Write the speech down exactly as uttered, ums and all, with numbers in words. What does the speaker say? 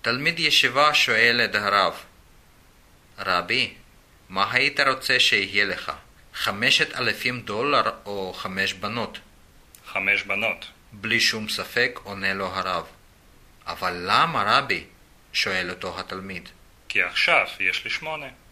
תלמיד ישיבה שואל את הרב, רבי, מה היית רוצה שיהיה לך? חמשת אלפים דולר או חמש בנות? חמש בנות. בלי שום ספק עונה לו הרב. אבל למה רבי? שואל אותו התלמיד. כי עכשיו יש לי שמונה.